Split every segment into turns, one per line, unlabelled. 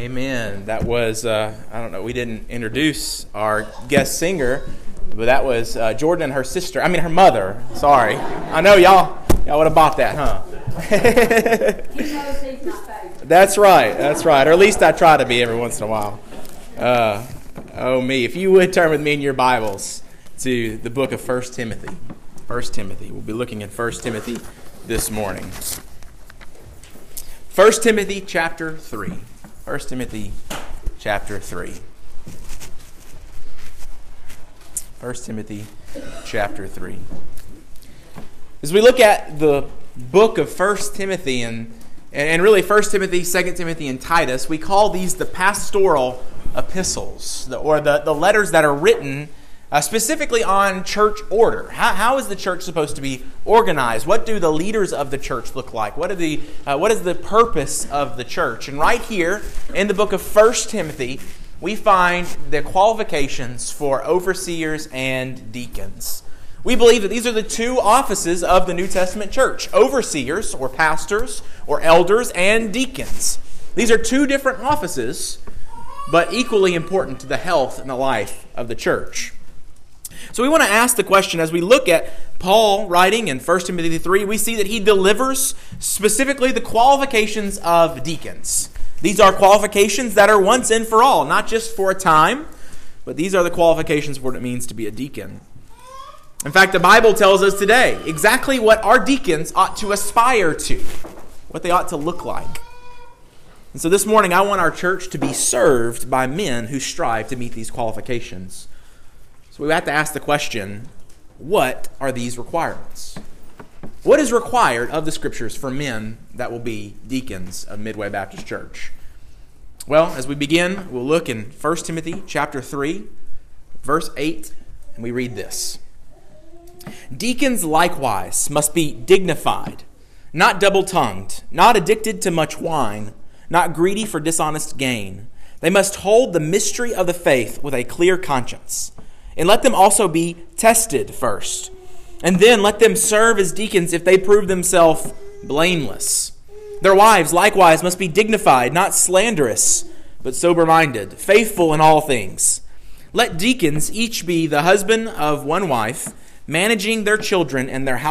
Amen. That was, I don't know, we didn't introduce our guest singer, but that was Jordan and her sister. I mean, her mother. Sorry. I know y'all would have bought that, huh?
He knows he's my favorite.
That's right. Or at least I try to be every once in a while. Oh, me. If you would turn with me in your Bibles to the book of 1 Timothy. 1 Timothy. We'll be looking at 1 Timothy this morning. 1 Timothy chapter 3. 1 Timothy chapter 3. 1 Timothy chapter 3. As we look at the book of 1 Timothy and really 1 Timothy, 2 Timothy, and Titus, we call these the pastoral epistles, or the letters that are written specifically on church order. How is the church supposed to be organized? What do the leaders of the church look like? What is the purpose of the church? And right here in the book of 1 Timothy, we find the qualifications for overseers and deacons. We believe that these are the two offices of the New Testament church: overseers, or pastors, or elders, and deacons. These are two different offices, but equally important to the health and the life of the church. So we want to ask the question, as we look at Paul writing in 1 Timothy 3, we see that he delivers specifically the qualifications of deacons. These are qualifications that are once and for all, not just for a time, but these are the qualifications for what it means to be a deacon. In fact, the Bible tells us today exactly what our deacons ought to aspire to, what they ought to look like. And so this morning, I want our church to be served by men who strive to meet these qualifications. So we have to ask the question, what are these requirements? What is required of the Scriptures for men that will be deacons of Midway Baptist Church? Well, as we begin, we'll look in 1 Timothy chapter 3, verse 8, and we read this. Deacons likewise must be dignified, not double-tongued, not addicted to much wine, not greedy for dishonest gain. They must hold the mystery of the faith with a clear conscience. And let them also be tested first. And then let them serve as deacons if they prove themselves blameless. Their wives likewise must be dignified, not slanderous, but sober-minded, faithful in all things. Let deacons each be the husband of one wife, managing their children and their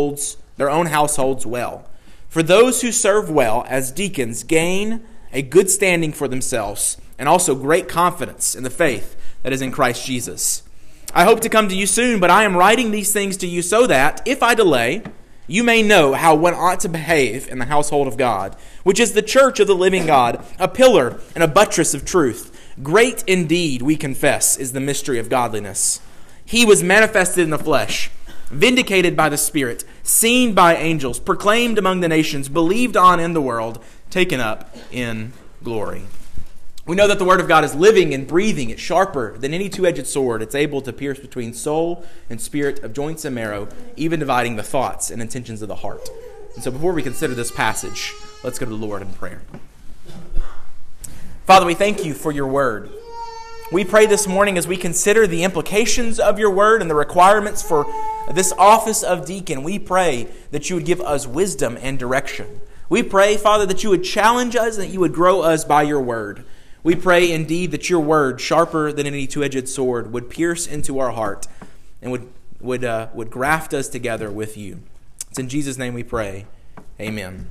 own households well. For those who serve well as deacons gain a good standing for themselves, and also great confidence in the faith that is in Christ Jesus. I hope to come to you soon, but I am writing these things to you so that, if I delay, you may know how one ought to behave in the household of God, which is the church of the living God, a pillar and a buttress of truth. Great indeed, we confess, is the mystery of godliness. He was manifested in the flesh, vindicated by the Spirit, seen by angels, proclaimed among the nations, believed on in the world, taken up in glory. We know that the Word of God is living and breathing. It's sharper than any two-edged sword. It's able to pierce between soul and spirit, of joints and marrow, even dividing the thoughts and intentions of the heart. And so before we consider this passage, let's go to the Lord in prayer. Father, we thank you for your Word. We pray this morning as we consider the implications of your Word and the requirements for this office of deacon, we pray that you would give us wisdom and direction. We pray, Father, that you would challenge us and that you would grow us by your Word. We pray indeed that your Word, sharper than any two-edged sword, would pierce into our heart and would graft us together with you. It's in Jesus' name we pray. Amen.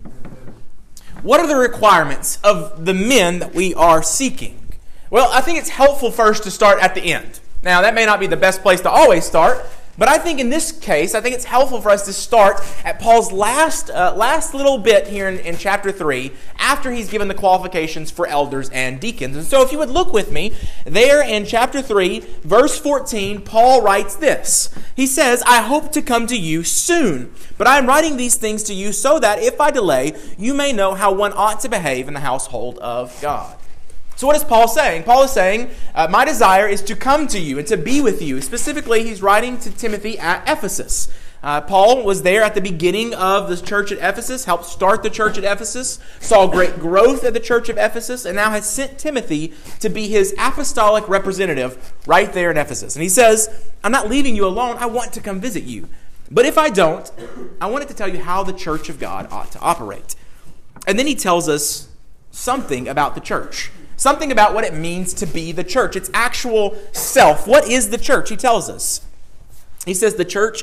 What are the requirements of the men that we are seeking? Well, I think it's helpful first to start at the end. Now, that may not be the best place to always start, but I think in this case, I think it's helpful for us to start at Paul's last little bit here in chapter 3, after he's given the qualifications for elders and deacons. And so if you would look with me, there in chapter 3, verse 14, Paul writes this. He says, I hope to come to you soon, but I am writing these things to you so that if I delay, you may know how one ought to behave in the household of God. So what is Paul saying? Paul is saying, my desire is to come to you and to be with you. Specifically, he's writing to Timothy at Ephesus. Paul was there at the beginning of the church at Ephesus, helped start the church at Ephesus, saw great growth at the church of Ephesus, and now has sent Timothy to be his apostolic representative right there in Ephesus. And he says, I'm not leaving you alone. I want to come visit you. But if I don't, I wanted to tell you how the church of God ought to operate. And then he tells us something about the church. something about what it means to be the church, its actual self. What is the church? He tells us. He says the church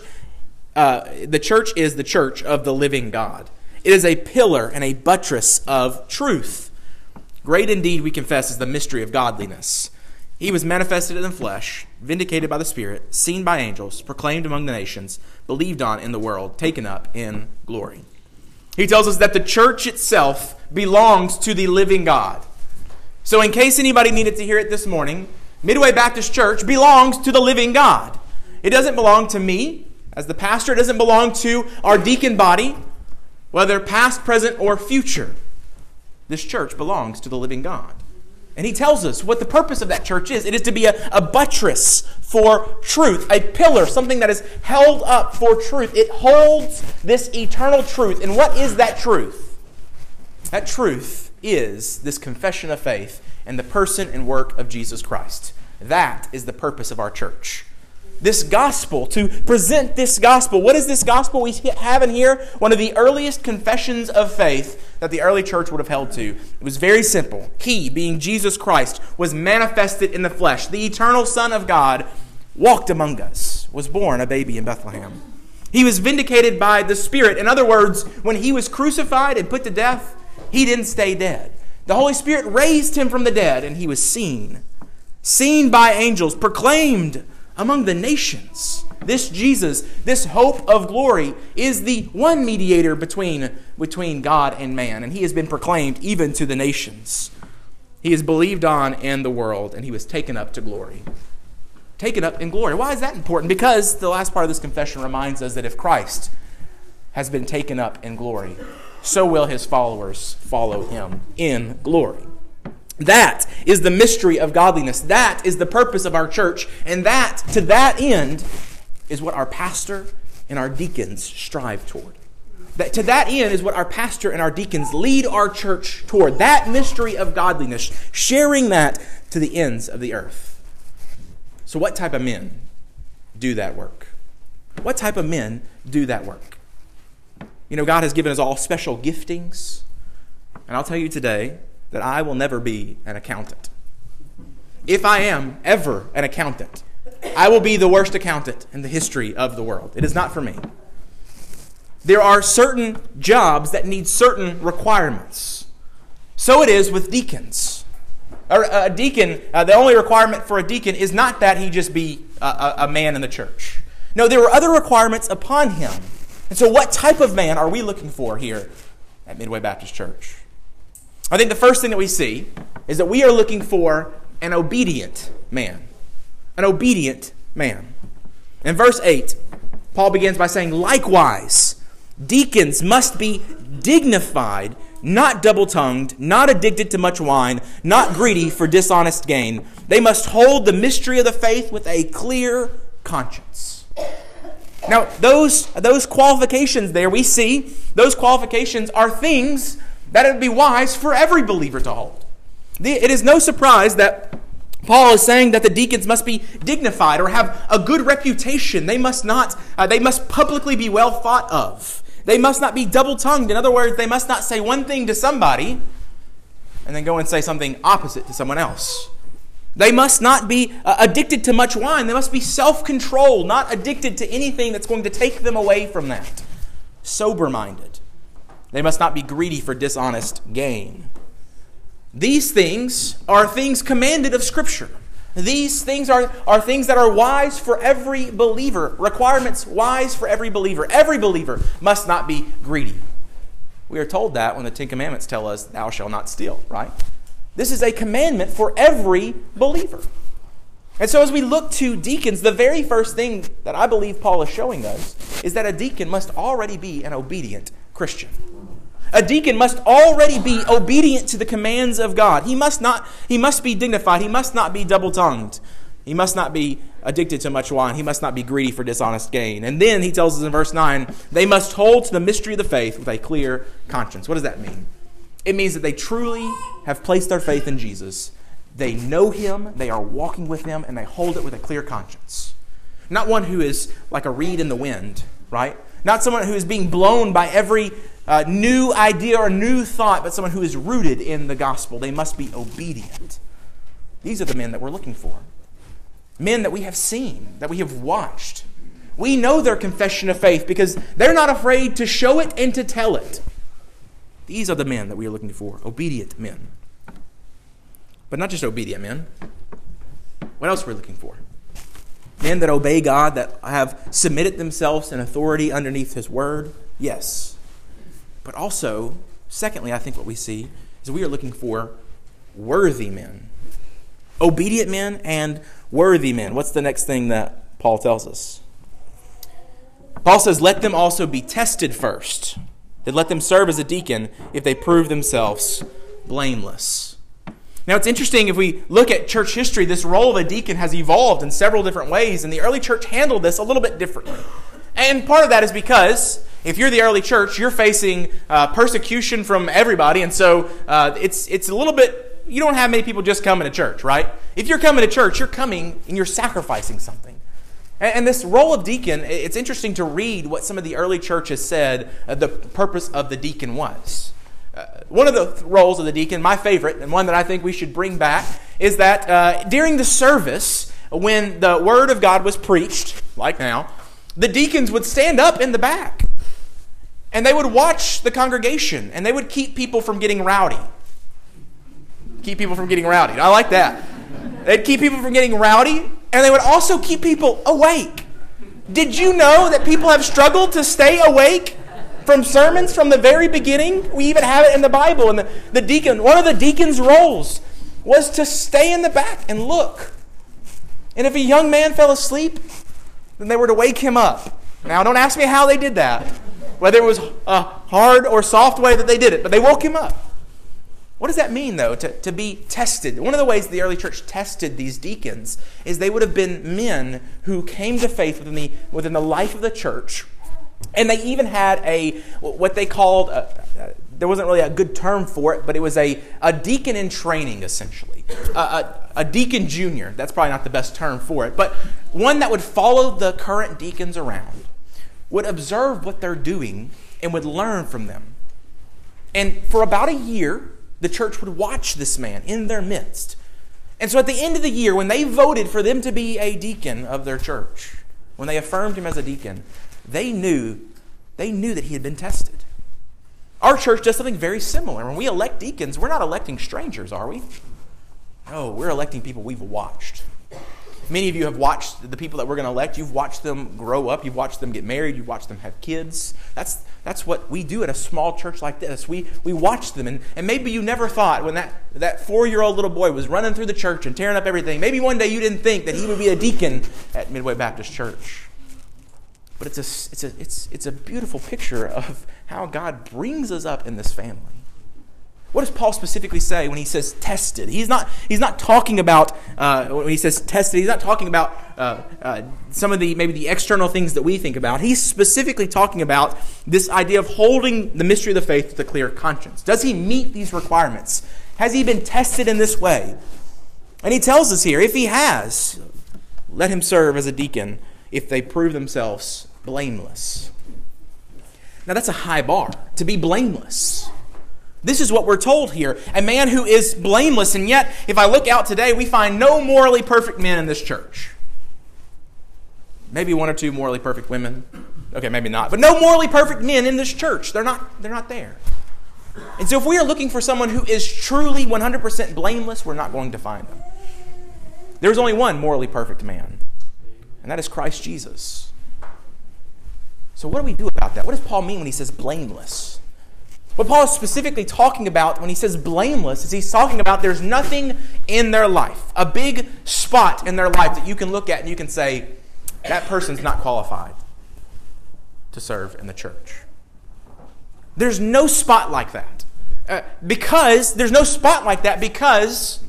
is the church of the living God. It is a pillar and a buttress of truth. Great indeed, we confess, is the mystery of godliness. He was manifested in the flesh, vindicated by the Spirit, seen by angels, proclaimed among the nations, believed on in the world, taken up in glory. He tells us that the church itself belongs to the living God. So in case anybody needed to hear it this morning, Midway Baptist Church belongs to the living God. It doesn't belong to me as the pastor. It doesn't belong to our deacon body, whether past, present, or future. This church belongs to the living God. And he tells us what the purpose of that church is. It is to be a buttress for truth, a pillar, something that is held up for truth. It holds this eternal truth. And what is that truth? That truth is this confession of faith and the person and work of Jesus Christ. That is the purpose of our church. This gospel, to present this gospel. What is this gospel we have in here? One of the earliest confessions of faith that the early church would have held to. It was very simple. He, being Jesus Christ, was manifested in the flesh. The eternal Son of God walked among us, was born a baby in Bethlehem. He was vindicated by the Spirit. In other words, when he was crucified and put to death, he didn't stay dead. The Holy Spirit raised him from the dead, and he was seen by angels, proclaimed among the nations. This Jesus, this hope of glory, is the one mediator between God and man, and he has been proclaimed even to the nations. He is believed on in the world, and he was taken up to glory. Taken up in glory. Why is that important? Because the last part of this confession reminds us that if Christ has been taken up in glory, so will his followers follow him in glory. That is the mystery of godliness. That is the purpose of our church. And that, to that end, is what our pastor and our deacons strive toward. That, to that end is what our pastor and our deacons lead our church toward. That mystery of godliness, sharing that to the ends of the earth. So what type of men do that work? What type of men do that work? You know, God has given us all special giftings. And I'll tell you today that I will never be an accountant. If I am ever an accountant, I will be the worst accountant in the history of the world. It is not for me. There are certain jobs that need certain requirements. So it is with deacons. A deacon, the only requirement for a deacon is not that he just be a man in the church. No, there are other requirements upon him. And so what type of man are we looking for here at Midway Baptist Church? I think the first thing that we see is that we are looking for an obedient man. An obedient man. In verse 8, Paul begins by saying, likewise, deacons must be dignified, not double-tongued, not addicted to much wine, not greedy for dishonest gain. They must hold the mystery of the faith with a clear conscience. Now, those qualifications there, we see, those qualifications are things that it would be wise for every believer to hold. It is no surprise that Paul is saying that the deacons must be dignified or have a good reputation. They must publicly be well thought of. They must not be double-tongued. In other words, they must not say one thing to somebody and then go and say something opposite to someone else. They must not be addicted to much wine. They must be self-controlled, not addicted to anything that's going to take them away from that. Sober-minded. They must not be greedy for dishonest gain. These things are things commanded of Scripture. These things are things that are wise for every believer. Requirements wise for every believer. Every believer must not be greedy. We are told that when the Ten Commandments tell us, thou shalt not steal, right? This is a commandment for every believer. And so as we look to deacons, the very first thing that I believe Paul is showing us is that a deacon must already be an obedient Christian. A deacon must already be obedient to the commands of God. He must be dignified. He must not be double-tongued. He must not be addicted to much wine. He must not be greedy for dishonest gain. And then he tells us in verse 9, they must hold to the mystery of the faith with a clear conscience. What does that mean? It means that they truly have placed their faith in Jesus. They know him, they are walking with him, and they hold it with a clear conscience. Not one who is like a reed in the wind, right? Not someone who is being blown by every new idea or new thought, but someone who is rooted in the gospel. They must be obedient. These are the men that we're looking for. Men that we have seen, that we have watched. We know their confession of faith because they're not afraid to show it and to tell it. These are the men that we are looking for, obedient men. But not just obedient men. What else are we looking for? Men that obey God, that have submitted themselves in authority underneath His word. Yes. But also, secondly, I think what we see is we are looking for worthy men. Obedient men and worthy men. What's the next thing that Paul tells us? Paul says, let them also be tested first. Then let them serve as a deacon if they prove themselves blameless. Now, it's interesting, if we look at church history, this role of a deacon has evolved in several different ways, and the early church handled this a little bit differently. And part of that is because if you're the early church, you're facing persecution from everybody, and so it's a little bit, you don't have many people just coming to church, right? If you're coming to church, you're coming and you're sacrificing something. And this role of deacon, it's interesting to read what some of the early churches said the purpose of the deacon was. One of the roles of the deacon, my favorite, and one that I think we should bring back, is that during the service, when the word of God was preached, like now, the deacons would stand up in the back. And they would watch the congregation, and they would keep people from getting rowdy. Keep people from getting rowdy. I like that. They'd keep people from getting rowdy, and they would also keep people awake. Did you know that people have struggled to stay awake from sermons from the very beginning? We even have it in the Bible. And the deacon, one of the deacon's roles was to stay in the back and look. And if a young man fell asleep, then they were to wake him up. Now, don't ask me how they did that, whether it was a hard or soft way that they did it, but they woke him up. What does that mean, though, to be tested? One of the ways the early church tested these deacons is they would have been men who came to faith within the life of the church. And they even had what they called, there wasn't really a good term for it, but it was a deacon in training, essentially. A deacon junior. That's probably not the best term for it. But one that would follow the current deacons around, would observe what they're doing, and would learn from them. And for about a year, the church would watch this man in their midst. And so at the end of the year, when they voted for them to be a deacon of their church, when they affirmed him as a deacon, they knew that he had been tested. Our church does something very similar. When we elect deacons, we're not electing strangers, are we? No, we're electing people we've watched. Many of you have watched the people that we're going to elect. You've watched them grow up. You've watched them get married. You've watched them have kids. That's what we do at a small church like this. We watch them. And maybe you never thought when that 4-year-old little boy was running through the church and tearing up everything, maybe one day you didn't think that he would be a deacon at Midway Baptist Church. But it's a beautiful picture of how God brings us up in this family. What does Paul specifically say when he says tested? He's not talking about, when he says tested, he's not talking about some of maybe the external things that we think about. He's specifically talking about this idea of holding the mystery of the faith with a clear conscience. Does he meet these requirements? Has he been tested in this way? And he tells us here, if he has, let him serve as a deacon if they prove themselves blameless. Now that's a high bar, to be blameless. This is what we're told here. A man who is blameless, and yet, if I look out today, we find no morally perfect men in this church. Maybe one or two morally perfect women. Okay, maybe not. But no morally perfect men in this church. They're not there. And so if we are looking for someone who is truly 100% blameless, we're not going to find them. There's only one morally perfect man, and that is Christ Jesus. So what do we do about that? What does Paul mean when he says blameless? What Paul is specifically talking about when he says blameless is he's talking about there's nothing in their life, a big spot in their life that you can look at and you can say, that person's not qualified to serve in the church. There's no spot like that. There's no spot like that because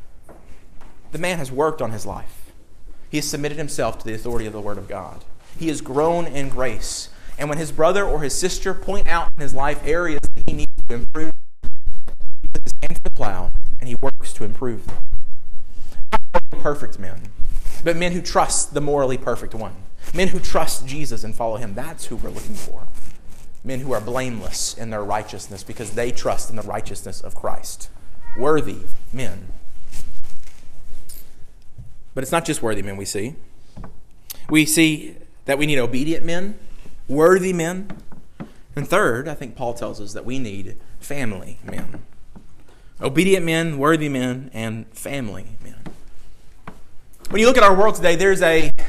the man has worked on his life. He has submitted himself to the authority of the Word of God. He has grown in grace. And when his brother or his sister point out in his life areas that he needs to improve, he puts his hand to the plow and he works to improve them. Not perfect men, but men who trust the morally perfect one. Men who trust Jesus and follow him. That's who we're looking for. men who are blameless in their righteousness because they trust in the righteousness of Christ. Worthy men. But it's not just worthy men we see. We see that we need obedient men, worthy men. And third, I think Paul tells us that we need family men. Obedient men, worthy men, and family men. When you look at our world today, there's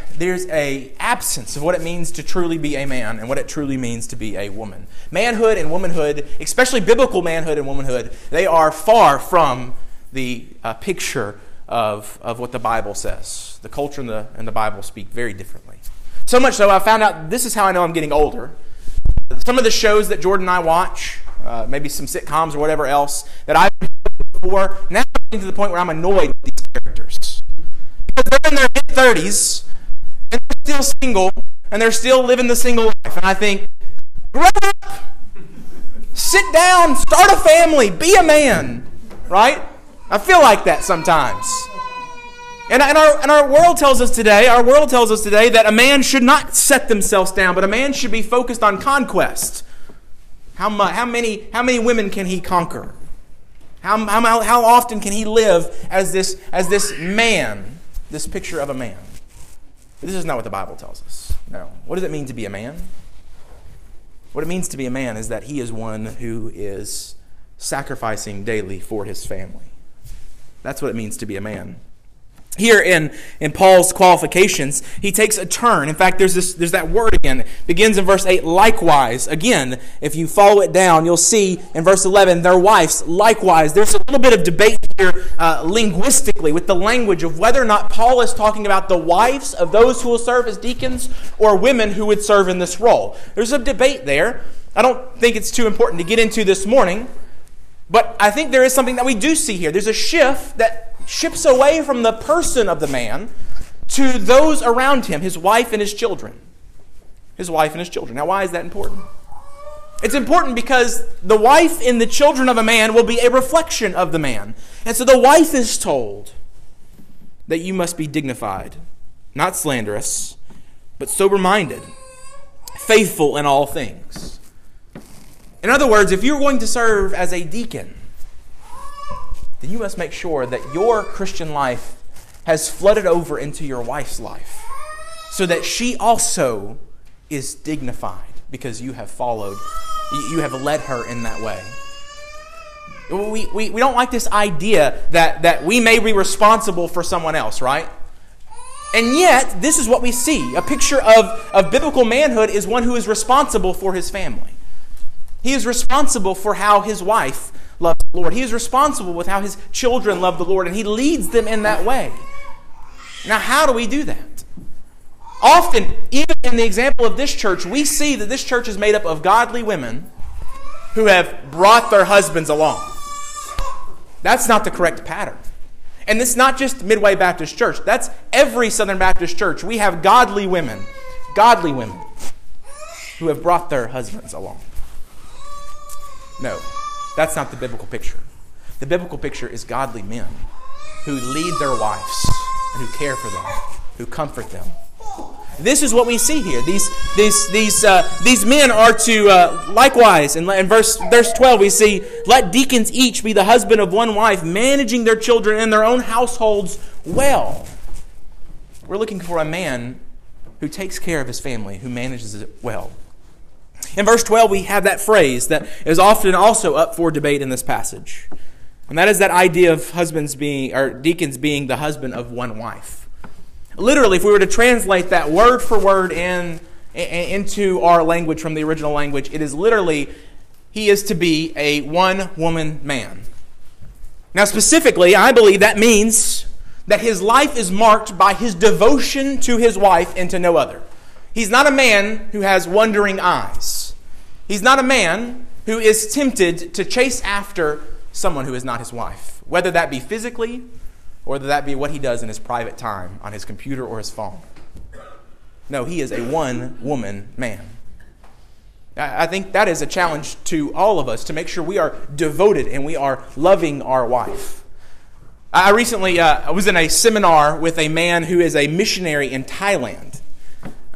a absence of what it means to truly be a man and what it truly means to be a woman. Manhood and womanhood, especially biblical manhood and womanhood, they are far from the picture of what the Bible says. The culture and the Bible speak very differently. So much so, I found out, this is how I know I'm getting older. Some of the shows that Jordan and I watch, maybe some sitcoms or whatever else, that I've before, now I'm getting to the point where I'm annoyed with these characters. Because they're in their mid-30s, and they're still single, and they're still living the single life. And I think, grow up! Sit down, start a family, be a man. Right? I feel like that sometimes. And our world tells us today, that a man should not set themselves down, but a man should be focused on conquest. How many women can he conquer? How often can he live as this man, this picture of a man? This is not what the Bible tells us. No. What does it mean to be a man? What it means to be a man is that he is one who is sacrificing daily for his family. That's what it means to be a man. Here in Paul's qualifications, he takes a turn. In fact, there's that word again. It begins in verse 8, likewise. Again, if you follow it down, you'll see in verse 11, their wives, likewise. There's a little bit of debate here linguistically with the language of whether or not Paul is talking about the wives of those who will serve as deacons or women who would serve in this role. There's a debate there. I don't think it's too important to get into this morning, but I think there is something that we do see here. There's a shift that shifts away from the person of the man to those around him, his wife and his children. His wife and his children. Now, why is that important? It's important because the wife and the children of a man will be a reflection of the man. And so the wife is told that you must be dignified, not slanderous, but sober-minded, faithful in all things. In other words, if you're going to serve as a deacon, then you must make sure that your Christian life has flooded over into your wife's life so that she also is dignified because you have led her in that way. We don't like this idea that we may be responsible for someone else, right? And yet, this is what we see. A picture of biblical manhood is one who is responsible for his family. He is responsible for how his wife loves the Lord. He is responsible with how his children love the Lord, and he leads them in that way. Now, how do we do that? Often, even in the example of this church, we see that this church is made up of godly women who have brought their husbands along. That's not the correct pattern. And it's not just Midway Baptist Church. That's every Southern Baptist church. We have godly women who have brought their husbands along. No, that's not the biblical picture. The biblical picture is godly men who lead their wives and who care for them, who comfort them. This is what we see here. These men are to likewise. In verse 12 we see, let deacons each be the husband of one wife, managing their children and their own households well. We're looking for a man who takes care of his family, who manages it well. In verse 12, we have that phrase that is often also up for debate in this passage. And that is that idea of deacons being the husband of one wife. Literally, if we were to translate that word for word into our language from the original language, it is literally, he is to be a one-woman man. Now, specifically, I believe that means that his life is marked by his devotion to his wife and to no other. He's not a man who has wandering eyes. He's not a man who is tempted to chase after someone who is not his wife, whether that be physically or whether that be what he does in his private time on his computer or his phone. No, he is a one-woman man. I think that is a challenge to all of us to make sure we are devoted and we are loving our wife. I recently was in a seminar with a man who is a missionary in Thailand.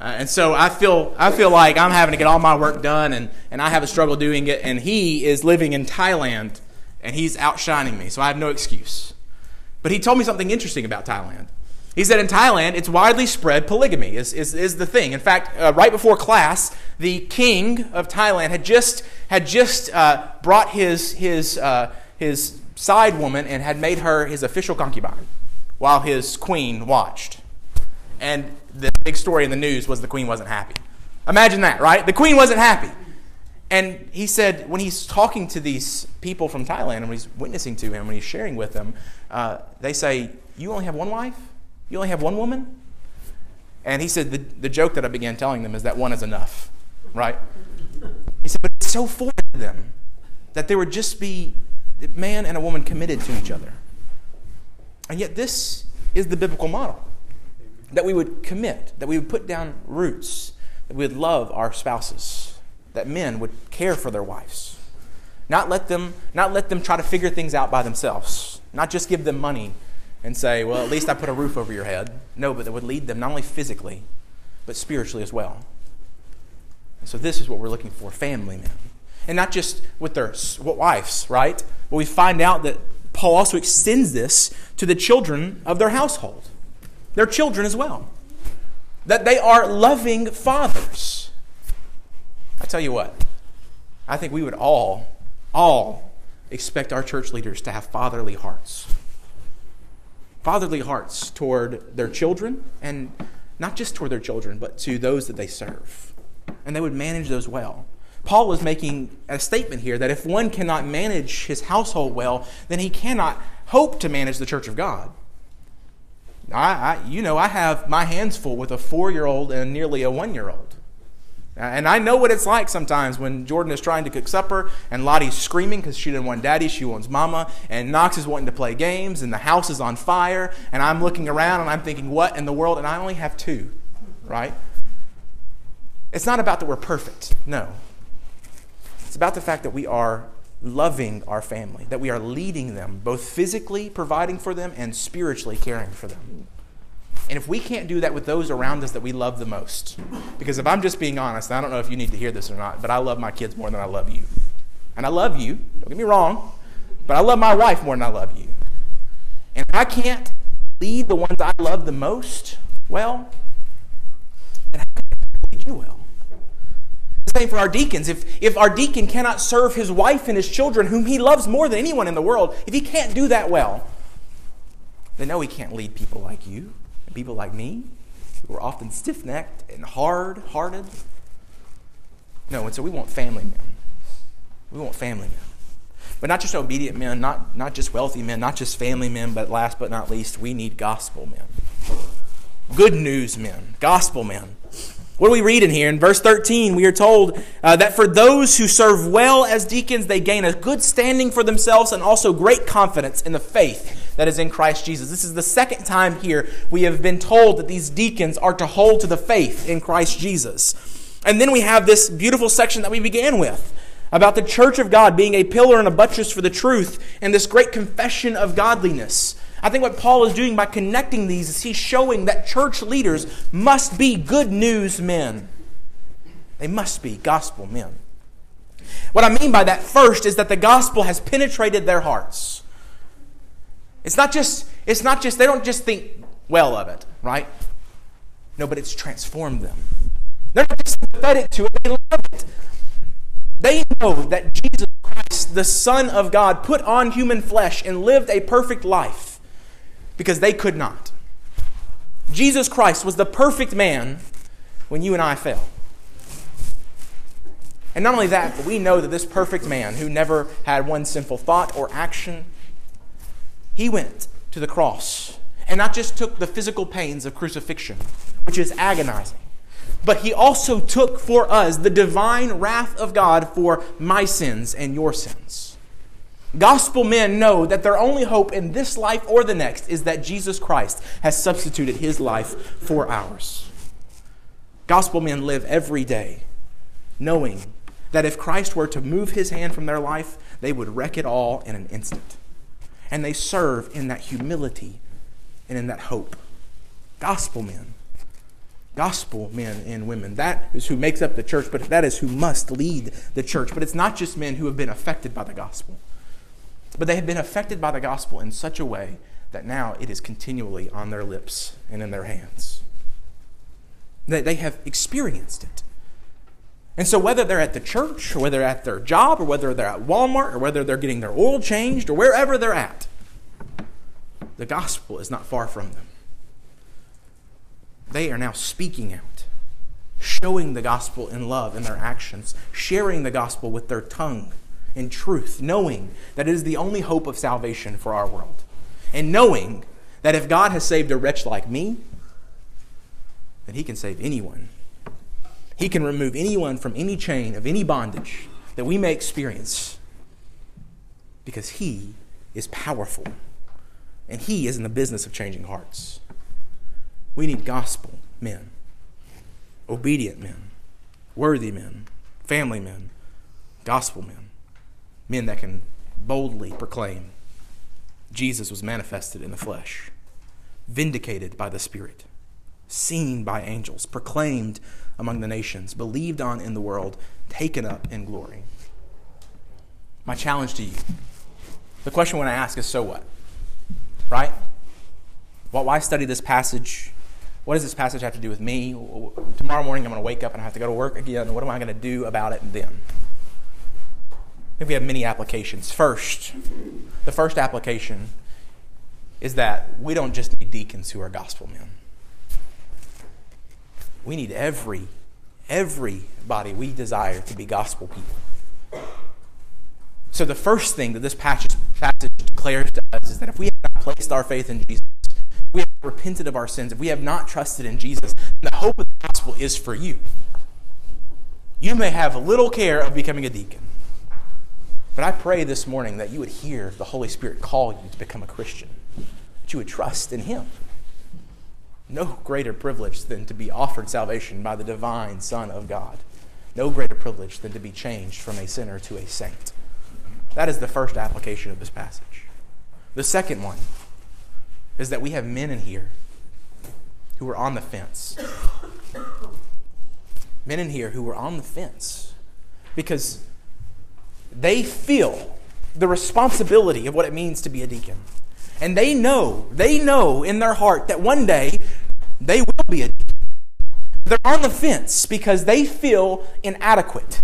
And so I feel like I'm having to get all my work done, and I have a struggle doing it, and he is living in Thailand, and he's outshining me, so I have no excuse. But he told me something interesting about Thailand. He said in Thailand, it's widely spread polygamy is the thing. In fact, right before class, the king of Thailand had just brought his side woman and had made her his official concubine while his queen watched. And the big story in the news was the queen wasn't happy. Imagine that, right? The queen wasn't happy. And he said when he's talking to these people from Thailand and when he's witnessing to him, when he's sharing with them, they say, you only have one wife? You only have one woman? And he said the joke that I began telling them is that one is enough, right? He said, but it's so foreign to them that there would just be a man and a woman committed to each other. And yet this is the biblical model. That we would commit, that we would put down roots, that we would love our spouses, that men would care for their wives. Not let them try to figure things out by themselves. Not just give them money and say, well, at least I put a roof over your head. No, but that would lead them not only physically, but spiritually as well. And so this is what we're looking for, family men. And not just with their wives, right? But we find out that Paul also extends this to the children of their household. Their children as well. That they are loving fathers. I tell you what, I think we would all expect our church leaders to have fatherly hearts. Fatherly hearts toward their children, and not just toward their children, but to those that they serve. And they would manage those well. Paul is making a statement here that if one cannot manage his household well, then he cannot hope to manage the church of God. I have my hands full with a 4-year-old and nearly a 1-year-old. And I know what it's like sometimes when Jordan is trying to cook supper and Lottie's screaming because she didn't want daddy, she wants mama, and Knox is wanting to play games and the house is on fire, and I'm looking around and I'm thinking, what in the world? And I only have 2, right? It's not about that we're perfect. No. It's about the fact that we are loving our family, that we are leading them, both physically providing for them and spiritually caring for them. And if we can't do that with those around us that we love the most, because if I'm just being honest, I don't know if you need to hear this or not, but I love my kids more than I love you. And I love you, don't get me wrong, but I love my wife more than I love you. And if I can't lead the ones I love the most well, then how can I lead you well? The same for our deacons. If our deacon cannot serve his wife and his children, whom he loves more than anyone in the world, if he can't do that well, then no, he can't lead people like you and people like me, who are often stiff-necked and hard-hearted. No, and so we want family men. We want family men. But not just obedient men, not just wealthy men, not just family men, but last but not least, we need gospel men. Good news men, gospel men. What do we read in here? In verse 13, we are told that for those who serve well as deacons, they gain a good standing for themselves and also great confidence in the faith that is in Christ Jesus. This is the second time here we have been told that these deacons are to hold to the faith in Christ Jesus. And then we have this beautiful section that we began with about the church of God being a pillar and a buttress for the truth and this great confession of godliness. I think what Paul is doing by connecting these is he's showing that church leaders must be good news men. They must be gospel men. What I mean by that first is that the gospel has penetrated their hearts. It's not just they don't just think well of it, right? No, but it's transformed them. They're not just sympathetic to it, they love it. They know that Jesus Christ, the Son of God, put on human flesh and lived a perfect life. Because they could not. Jesus Christ was the perfect man when you and I fell. And not only that, but we know that this perfect man who never had one sinful thought or action, he went to the cross and not just took the physical pains of crucifixion, which is agonizing, but he also took for us the divine wrath of God for my sins and your sins. Gospel men know that their only hope in this life or the next is that Jesus Christ has substituted his life for ours. Gospel men live every day knowing that if Christ were to move his hand from their life, they would wreck it all in an instant. And they serve in that humility and in that hope. Gospel men. Gospel men and women. That is who makes up the church, but that is who must lead the church. But it's not just men who have been affected by the gospel, but they have been affected by the gospel in such a way that now it is continually on their lips and in their hands. They have experienced it. And so whether they're at the church, or whether they're at their job, or whether they're at Walmart, or whether they're getting their oil changed, or wherever they're at, the gospel is not far from them. They are now speaking out, showing the gospel in love in their actions, sharing the gospel with their tongue in truth, knowing that it is the only hope of salvation for our world. And knowing that if God has saved a wretch like me, then he can save anyone. He can remove anyone from any chain of any bondage that we may experience, because he is powerful and he is in the business of changing hearts. We need gospel men, obedient men, worthy men, family men, gospel men, men that can boldly proclaim Jesus was manifested in the flesh, vindicated by the Spirit, seen by angels, proclaimed among the nations, believed on in the world, taken up in glory. My challenge to you, the question when I ask is, so what? Right? Well, why study this passage? What does this passage have to do with me? Tomorrow morning I'm going to wake up and I have to go to work again. What am I going to do about it then? I think we have many applications. First, the first application is that we don't just need deacons who are gospel men. We need everybody we desire to be gospel people. So the first thing that this passage declares to us is that if we have not placed our faith in Jesus, if we have not repented of our sins, if we have not trusted in Jesus, the hope of the gospel is for you. You may have little care of becoming a deacon, but I pray this morning that you would hear the Holy Spirit call you to become a Christian, that you would trust in him. No greater privilege than to be offered salvation by the divine Son of God. No greater privilege than to be changed from a sinner to a saint. That is the first application of this passage. The second one is that we have men in here who are on the fence. Men in here who are on the fence because they feel the responsibility of what it means to be a deacon. And they know in their heart that one day they will be a deacon. They're on the fence because they feel inadequate.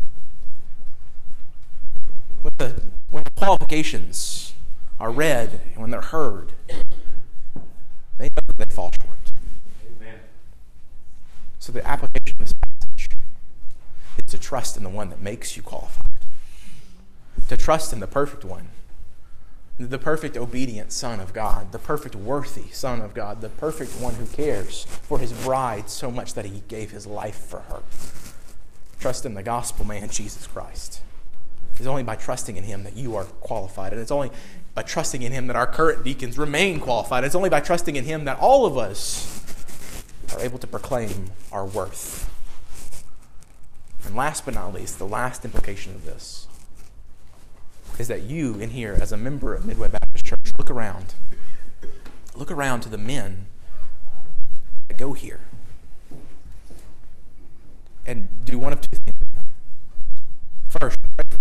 When the qualifications are read and when they're heard, they know that they fall short. Amen. So the application of this passage is to trust in the one that makes you qualified. To trust in the perfect one. The perfect obedient Son of God, the perfect worthy Son of God, the perfect one who cares for his bride so much that he gave his life for her. Trust in the gospel man, Jesus Christ. It's only by trusting in him that you are qualified, and it's only by trusting in him that our current deacons remain qualified. It's only by trusting in him that all of us are able to proclaim our worth. And last but not least, the last implication of this is that you in here as a member of Midway Baptist Church, look around to the men that go here and do one of two things with them. First,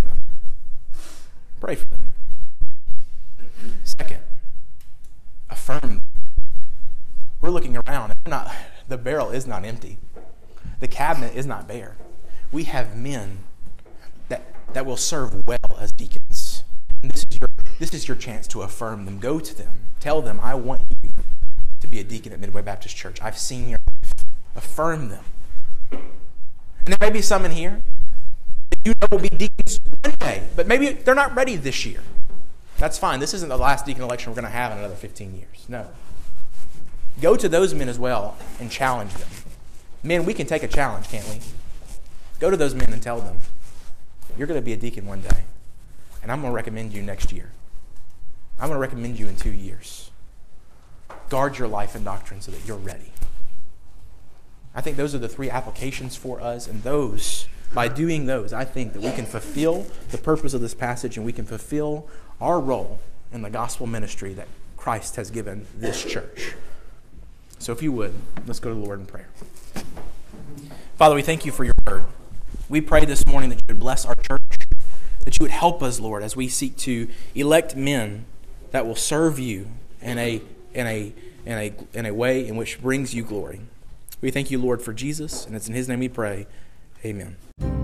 pray for them. Second, affirm them. We're looking around and the barrel is not empty. The cabinet is not bare. We have men that will serve well as deacons. And this is your chance to affirm them. Go to them. Tell them, I want you to be a deacon at Midway Baptist Church. I've seen your life. Affirm them. And there may be some in here that you know will be deacons one day, but maybe they're not ready this year. That's fine. This isn't the last deacon election we're going to have in another 15 years. No. Go to those men as well and challenge them. Men, we can take a challenge, can't we? Go to those men and tell them, you're going to be a deacon one day, and I'm going to recommend you next year. I'm going to recommend you in 2 years. Guard your life and doctrine so that you're ready. I think those are the three applications for us, and by doing those, I think that we can fulfill the purpose of this passage and we can fulfill our role in the gospel ministry that Christ has given this church. So if you would, let's go to the Lord in prayer. Father, we thank you for your word. We pray this morning that you would bless our church, that you would help us, Lord, as we seek to elect men that will serve you in a way in which brings you glory. We thank you, Lord, for Jesus, and it's in his name we pray. Amen.